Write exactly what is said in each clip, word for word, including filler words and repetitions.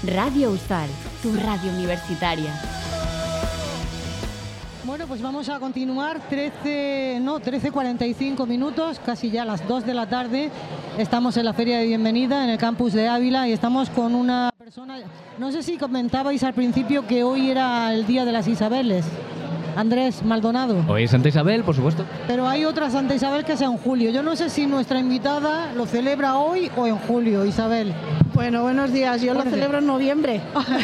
Radio Eustal, tu radio universitaria. Bueno, pues vamos a continuar, trece, no, trece cuarenta y cinco minutos, casi ya las dos de la tarde. Estamos en la Feria de Bienvenida, en el campus de Ávila, y estamos con una persona, no sé si comentabais al principio que hoy era el Día de las Isabeles. Andrés Maldonado. Hoy es Santa Isabel, por supuesto. Pero hay otra Santa Isabel que es en julio. Yo no sé si nuestra invitada lo celebra hoy o en julio, Isabel. Bueno, buenos días. Yo buenos lo celebro días. en noviembre.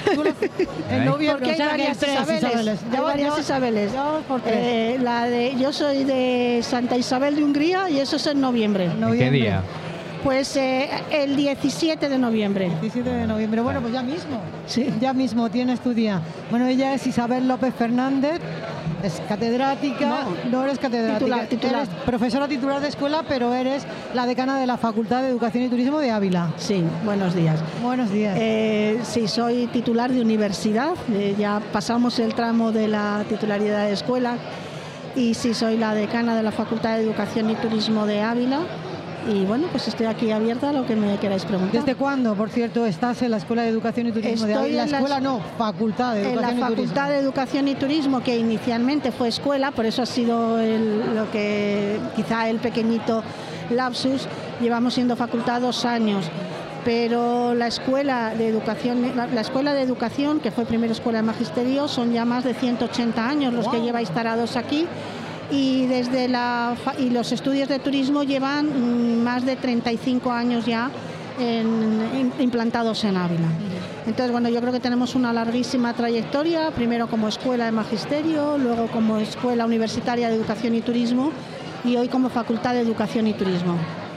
En noviembre. Porque hay, o sea, varias, hay Isabeles. Isabeles. Hay ya, varias ya, Isabeles. Ya, ¿por qué? Eh, la de, yo soy de Santa Isabel de Hungría y eso es en noviembre. ¿En noviembre? ¿Qué día? Pues eh, el diecisiete de noviembre. diecisiete de noviembre. Bueno, pues ya mismo. Sí. Ya mismo tienes tu día. Bueno, ella es Isabel López Fernández. Es catedrática, no, no eres catedrática, titular, titular. Eres profesora titular de escuela, pero eres la decana de la Facultad de Educación y Turismo de Ávila. Sí, buenos días. Buenos días. Eh, sí, soy titular de universidad, eh, ya pasamos el tramo de la titularidad de escuela y sí, soy la decana de la Facultad de Educación y Turismo de Ávila. Y bueno, pues estoy aquí abierta a lo que me queráis preguntar. ¿Desde cuándo, por cierto, estás en la Escuela de Educación y Turismo Estoy de Ávila? En la escuela no, Facultad de Educación y Turismo. En la Facultad de Educación y Turismo, que inicialmente fue escuela, por eso ha sido el, lo que quizá el pequeñito lapsus. Llevamos siendo facultad dos años. Pero la escuela de educación, la escuela de educación, que fue primero escuela de magisterio, son ya más de ciento ochenta años los wow. que lleváis tarados aquí. Y desde la y los estudios de turismo llevan más de treinta y cinco años ya en, in, implantados en Ávila. Entonces, bueno, yo creo que tenemos una larguísima trayectoria, primero como escuela de magisterio, luego como escuela universitaria de educación y turismo y hoy como facultad de educación y turismo.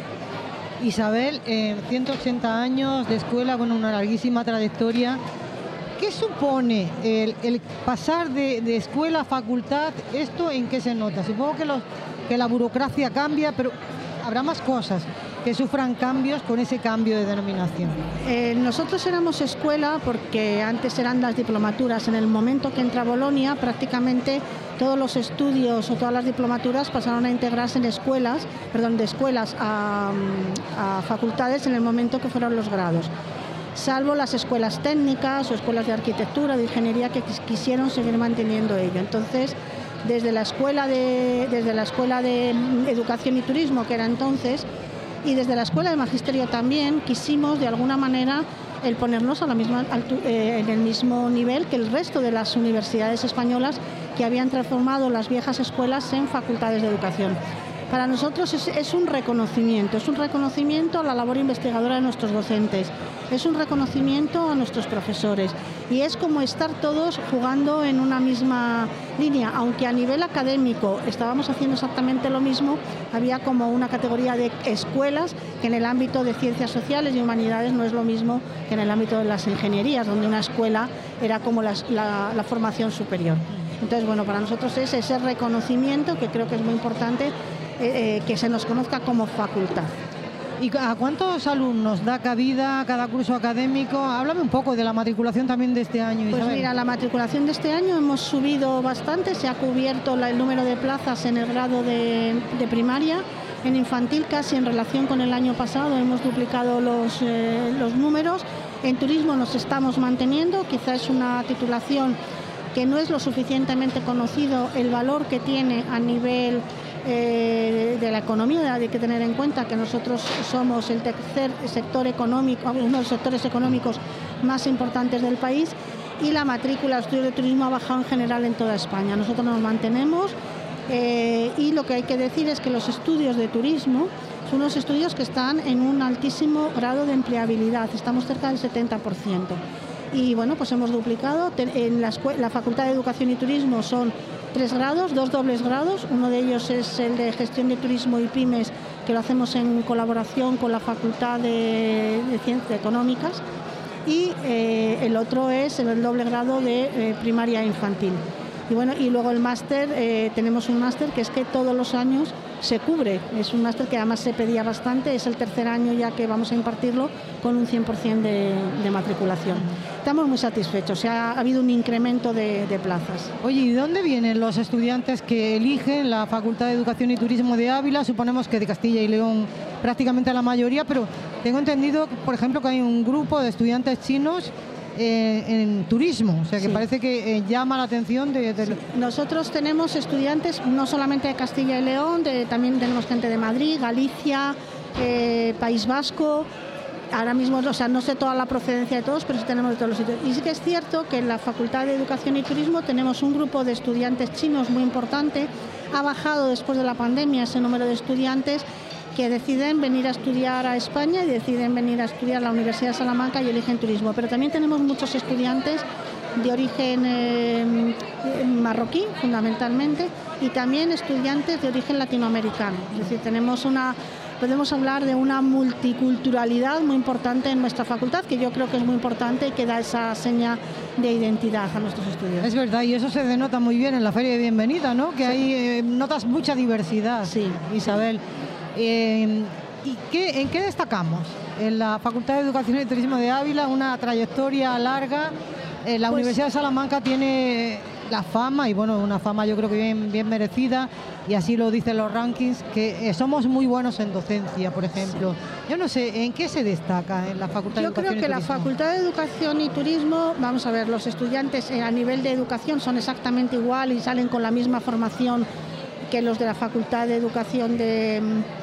Isabel, eh, ciento ochenta años de escuela con una larguísima trayectoria. ¿Qué supone el, el pasar de, de escuela a facultad? ¿Esto en qué se nota? Supongo que, los, que la burocracia cambia, pero habrá más cosas que sufran cambios con ese cambio de denominación. Eh, nosotros éramos escuela porque antes eran las diplomaturas. En el momento que entra Bolonia, prácticamente todos los estudios o todas las diplomaturas pasaron a integrarse en escuelas, perdón, de escuelas a, a facultades en el momento que fueron los grados. Salvo las escuelas técnicas o escuelas de arquitectura, de ingeniería, que quisieron seguir manteniendo ello. Entonces, desde la escuela de, desde la escuela de educación y turismo, que era entonces, y desde la escuela de magisterio también, quisimos de alguna manera el ponernos a la misma, eh, en el mismo nivel que el resto de las universidades españolas que habían transformado las viejas escuelas en facultades de educación. Para nosotros es, es un reconocimiento, es un reconocimiento a la labor investigadora de nuestros docentes, es un reconocimiento a nuestros profesores y es como estar todos jugando en una misma línea, aunque a nivel académico estábamos haciendo exactamente lo mismo, había como una categoría de escuelas que en el ámbito de ciencias sociales y humanidades no es lo mismo que en el ámbito de las ingenierías, donde una escuela era como la, la, la formación superior. Entonces, bueno, para nosotros es ese reconocimiento que creo que es muy importante, Eh, eh, que se nos conozca como facultad. ¿Y a cuántos alumnos da cabida cada curso académico? Háblame un poco de la matriculación también de este año, Isabel. Pues mira, la matriculación de este año hemos subido bastante, se ha cubierto la, el número de plazas en el grado de, de primaria, en infantil casi en relación con el año pasado hemos duplicado los, eh, los números, en turismo nos estamos manteniendo, quizás es una titulación que no es lo suficientemente conocido el valor que tiene a nivel Eh, de la economía. Hay que tener en cuenta que nosotros somos el tercer sector económico, uno de los sectores económicos más importantes del país y la matrícula de estudios de turismo ha bajado en general en toda España. Nosotros nos mantenemos eh, y lo que hay que decir es que los estudios de turismo son unos estudios que están en un altísimo grado de empleabilidad, estamos cerca del setenta por ciento. Y bueno, pues hemos duplicado. En la, la Facultad de Educación y Turismo son tres grados, dos dobles grados. Uno de ellos es el de Gestión de Turismo y Pymes, que lo hacemos en colaboración con la Facultad de, de Ciencias Económicas. Y eh, el otro es el doble grado de eh, Primaria Infantil. Y bueno, y luego el máster, eh, tenemos un máster que es que todos los años se cubre. Es un máster que además se pedía bastante, es el tercer año ya que vamos a impartirlo con un cien por ciento de, de matriculación. Estamos muy satisfechos, se ha, ha habido un incremento de, de plazas. Oye, ¿y de dónde vienen los estudiantes que eligen la Facultad de Educación y Turismo de Ávila? Suponemos que de Castilla y León prácticamente la mayoría, pero tengo entendido, por ejemplo, que hay un grupo de estudiantes chinos eh, en turismo, o sea que Sí. parece que eh, llama la atención de... de... Sí. Nosotros tenemos estudiantes no solamente de Castilla y León, de, también tenemos gente de Madrid, Galicia, eh, País Vasco. Ahora mismo, o sea, no sé toda la procedencia de todos, pero sí tenemos de todos los sitios. Y sí que es cierto que en la Facultad de Educación y Turismo tenemos un grupo de estudiantes chinos muy importante. Ha bajado después de la pandemia ese número de estudiantes que deciden venir a estudiar a España y deciden venir a estudiar a la Universidad de Salamanca y eligen turismo. Pero también tenemos muchos estudiantes de origen eh, marroquí, fundamentalmente, y también estudiantes de origen latinoamericano. Es decir, tenemos una... Podemos hablar de una multiculturalidad muy importante en nuestra facultad, que yo creo que es muy importante y que da esa seña de identidad a nuestros estudiantes. Es verdad, y eso se denota muy bien en la Feria de Bienvenida, ¿no? Que sí. Hay eh, notas mucha diversidad, sí. Isabel. Eh, ¿Y qué, en qué destacamos? En la Facultad de Educación y Turismo de Ávila, una trayectoria larga. Eh, la pues, Universidad de Salamanca tiene la fama, y bueno, una fama yo creo que bien, bien merecida, y así lo dicen los rankings, que eh, somos muy buenos en docencia, por ejemplo. Sí. Yo no sé, ¿en qué se destaca en la Facultad yo de Educación y Turismo? Yo creo que la Facultad de Educación y Turismo, vamos a ver, los estudiantes eh, a nivel de educación son exactamente igual y salen con la misma formación que los de la Facultad de Educación de...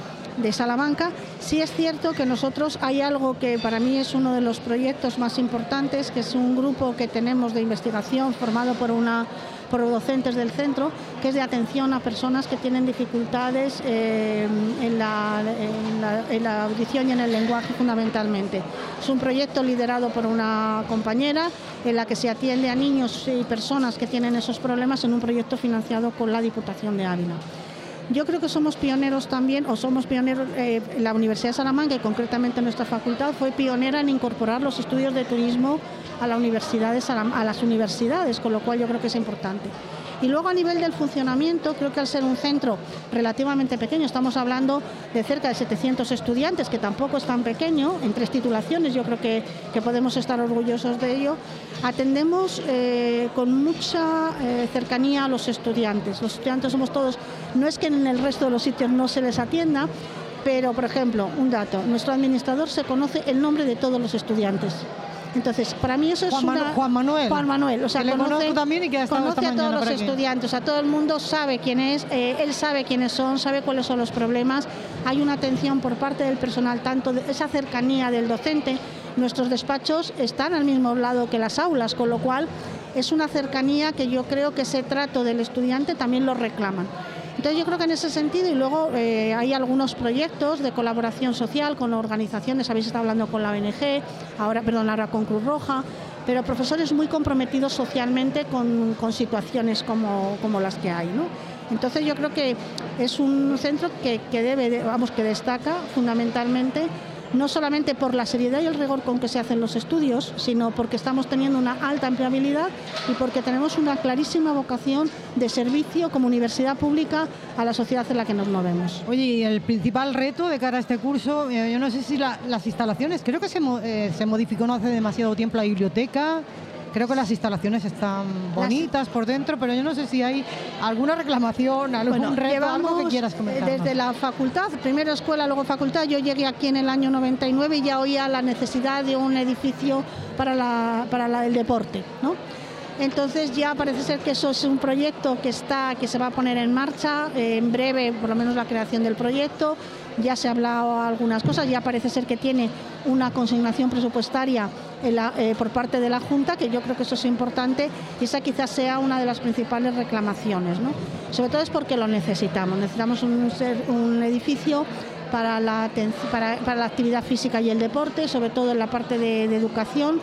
de Salamanca. Sí es cierto que nosotros hay algo que para mí es uno de los proyectos más importantes, que es un grupo que tenemos de investigación formado por una por docentes del centro, que es de atención a personas que tienen dificultades eh, en, la, en, la, en la audición y en el lenguaje fundamentalmente. Es un proyecto liderado por una compañera en la que se atiende a niños y personas que tienen esos problemas en un proyecto financiado con la Diputación de Ávila. Yo creo que somos pioneros también, o somos pioneros, eh, la Universidad de Salamanca y concretamente nuestra facultad fue pionera en incorporar los estudios de turismo a, la universidad de Salam- a las universidades, con lo cual yo creo que es importante. Y luego a nivel del funcionamiento, creo que al ser un centro relativamente pequeño, estamos hablando de cerca de setecientos estudiantes, que tampoco es tan pequeño, en tres titulaciones, yo creo que, que podemos estar orgullosos de ello, atendemos eh, con mucha eh, cercanía a los estudiantes. Los estudiantes somos todos, no es que en el resto de los sitios no se les atienda, pero, por ejemplo, un dato, nuestro administrador se conoce el nombre de todos los estudiantes. Entonces, para mí eso es Juan, una... Manu Juan Manuel. Juan Manuel, o sea, que le conoce, conozco también y que ha estado conoce esta a todos los por aquí. estudiantes, o sea, todo el mundo sabe quién es, eh, él sabe quiénes son, sabe cuáles son los problemas, hay una atención por parte del personal, tanto de esa cercanía del docente. Nuestros despachos están al mismo lado que las aulas, con lo cual es una cercanía que yo creo que ese trato del estudiante también lo reclaman. Entonces yo creo que en ese sentido, y luego eh, hay algunos proyectos de colaboración social con organizaciones, habéis estado hablando con la O N G, ahora, perdón, ahora con Cruz Roja, pero profesores muy comprometidos socialmente con, con situaciones como, como las que hay, ¿no? Entonces yo creo que es un centro que, que debe, de, vamos, que destaca fundamentalmente, no solamente por la seriedad y el rigor con que se hacen los estudios, sino porque estamos teniendo una alta empleabilidad y porque tenemos una clarísima vocación de servicio como universidad pública a la sociedad en la que nos movemos. Oye, y el principal reto de cara a este curso, eh, yo no sé si la, las instalaciones, creo que se, eh, se modificó no hace demasiado tiempo la biblioteca. Creo que las instalaciones están bonitas las... por dentro, pero yo no sé si hay alguna reclamación, algún bueno, reto, llevamos, algo que quieras comentar. Desde la facultad, primero escuela, luego facultad, yo llegué aquí en el año noventa y nueve y ya oía la necesidad de un edificio para, la, para la, el deporte, ¿no? Entonces ya parece ser que eso es un proyecto que, está, que se va a poner en marcha, eh, en breve por lo menos la creación del proyecto, ya se ha hablado algunas cosas, ya parece ser que tiene una consignación presupuestaria en la, eh, por parte de la Junta, que yo creo que eso es importante y esa quizás sea una de las principales reclamaciones, ¿no? Sobre todo es porque lo necesitamos, necesitamos un, un edificio para la, para, para la actividad física y el deporte, sobre todo en la parte de, de educación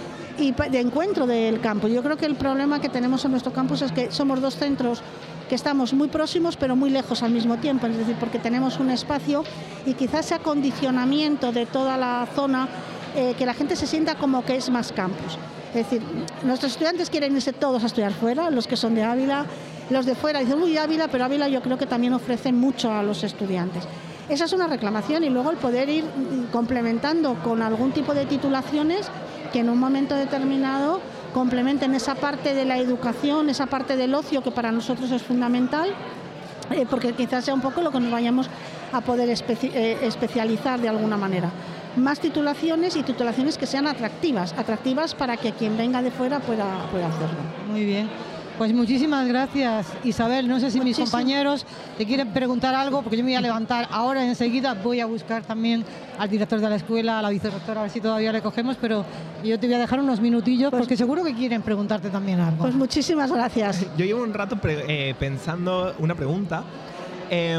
y de encuentro del campus. Yo creo que el problema que tenemos en nuestro campus es que somos dos centros que estamos muy próximos pero muy lejos al mismo tiempo, es decir, porque tenemos un espacio y quizás ese acondicionamiento de toda la zona, eh, que la gente se sienta como que es más campus. Es decir, nuestros estudiantes quieren irse todos a estudiar fuera, los que son de Ávila, los de fuera dicen, uy, Ávila, pero Ávila yo creo que también ofrece mucho a los estudiantes. Esa es una reclamación y luego el poder ir complementando con algún tipo de titulaciones que en un momento determinado complementen esa parte de la educación, esa parte del ocio que para nosotros es fundamental, eh, porque quizás sea un poco lo que nos vayamos a poder espe eh, especializar de alguna manera. más titulaciones y titulaciones que sean atractivas, atractivas para que quien venga de fuera pueda, pueda hacerlo. Muy bien. Pues muchísimas gracias, Isabel. No sé si Muchísimo. mis compañeros te quieren preguntar algo, porque yo me voy a levantar ahora enseguida. Voy a buscar también al director de la escuela, a la vicerrectora, a ver si todavía le cogemos, pero yo te voy a dejar unos minutillos, Pues, porque seguro que quieren preguntarte también algo. Pues muchísimas gracias. Yo llevo un rato pre- eh, pensando una pregunta. Eh,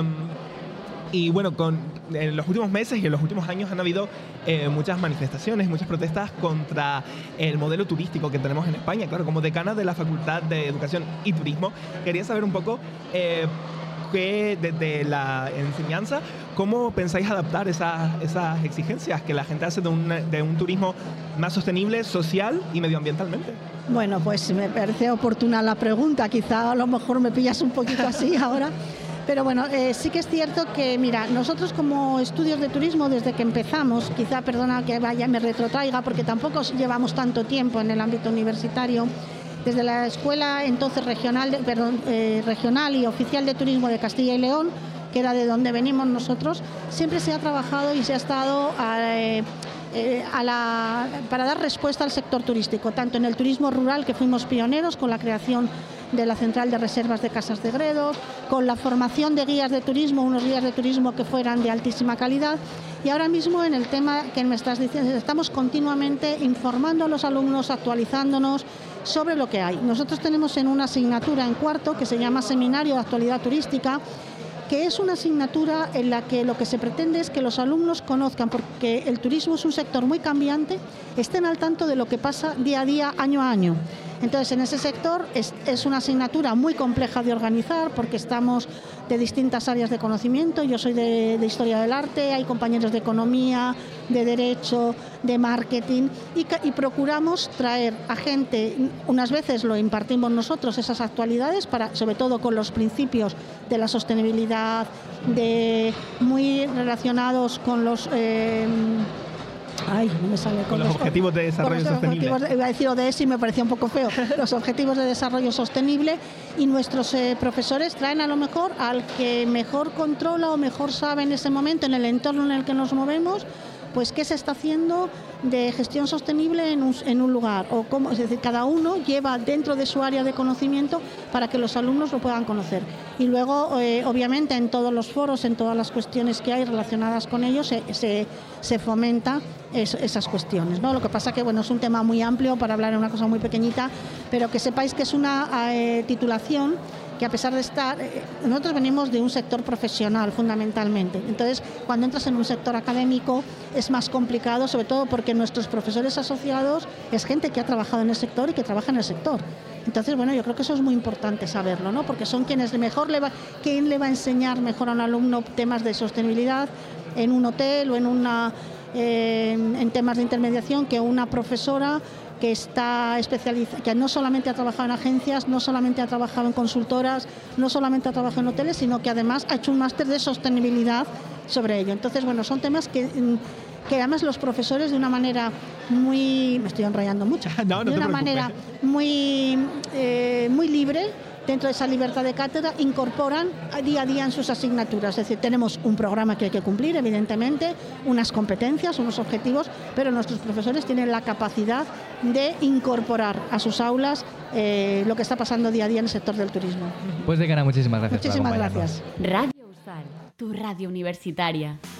y bueno, con, en los últimos meses y en los últimos años han habido eh, muchas manifestaciones, muchas protestas contra el modelo turístico que tenemos en España. Claro, como decana de la Facultad de Educación y Turismo, quería saber un poco eh, que desde la enseñanza, ¿cómo pensáis adaptar esas, esas exigencias que la gente hace de un, de un turismo más sostenible, social y medioambientalmente? Bueno, pues me parece oportuna la pregunta, quizá a lo mejor me pillas un poquito así ahora. Pero bueno, eh, sí que es cierto que, mira, nosotros como estudios de turismo, desde que empezamos, quizá, perdona que vaya, me retrotraiga, porque tampoco llevamos tanto tiempo en el ámbito universitario, desde la Escuela entonces regional, de, perdón, eh, regional y oficial de turismo de Castilla y León, que era de donde venimos nosotros, siempre se ha trabajado y se ha estado eh, eh, a la, para dar respuesta al sector turístico, tanto en el turismo rural, que fuimos pioneros con la creación de la Central de Reservas de Casas de Gredos, con la formación de guías de turismo, unos guías de turismo que fueran de altísima calidad, y ahora mismo en el tema que me estás diciendo, estamos continuamente informando a los alumnos, actualizándonos sobre lo que hay. Nosotros tenemos en una asignatura en cuarto que se llama Seminario de Actualidad Turística, que es una asignatura en la que lo que se pretende es que los alumnos conozcan, porque el turismo es un sector muy cambiante, estén al tanto de lo que pasa día a día, año a año. Entonces, en ese sector es, es una asignatura muy compleja de organizar, porque estamos de distintas áreas de conocimiento. Yo soy de, de Historia del Arte, hay compañeros de Economía, de Derecho, de Marketing, y, y procuramos traer a gente, unas veces lo impartimos nosotros, esas actualidades, para, sobre todo con los principios de la sostenibilidad, de, muy relacionados con los... Eh, Ay, no me sale. Con, con los, los objetivos de desarrollo los sostenible. Objetivos, iba a decir O D S y me parecía un poco feo. Los objetivos de desarrollo sostenible, y nuestros eh, profesores traen a lo mejor al que mejor controla o mejor sabe en ese momento, en el entorno en el que nos movemos, pues qué se está haciendo de gestión sostenible en un, en un lugar, o cómo, es decir, cada uno lleva dentro de su área de conocimiento para que los alumnos lo puedan conocer. Y luego, eh, obviamente, en todos los foros, en todas las cuestiones que hay relacionadas con ellos, se, se, se fomenta es, esas cuestiones, ¿no? Lo que pasa que, bueno, es un tema muy amplio para hablar en una cosa muy pequeñita, pero que sepáis que es una eh, titulación que, a pesar de estar, nosotros venimos de un sector profesional fundamentalmente, entonces cuando entras en un sector académico es más complicado, sobre todo porque nuestros profesores asociados es gente que ha trabajado en el sector y que trabaja en el sector. Entonces, bueno, yo creo que eso es muy importante saberlo, ¿no? Porque son quienes mejor le va, quien le va a enseñar mejor a un alumno temas de sostenibilidad en un hotel o en una eh, en temas de intermediación, que una profesora que está especializada, que no solamente ha trabajado en agencias, no solamente ha trabajado en consultoras, no solamente ha trabajado en hoteles, sino que además ha hecho un máster de sostenibilidad sobre ello. Entonces, bueno, son temas que, que además los profesores, de una manera muy, me estoy enrollando mucho, no, no de una te manera muy, eh, muy libre, dentro de esa libertad de cátedra, incorporan día a día en sus asignaturas. Es decir, tenemos un programa que hay que cumplir, evidentemente, unas competencias, unos objetivos, pero nuestros profesores tienen la capacidad de incorporar a sus aulas eh, lo que está pasando día a día en el sector del turismo. Pues decana, muchísimas gracias. Muchísimas por acompañarnos. gracias. Radio USAL, tu radio universitaria.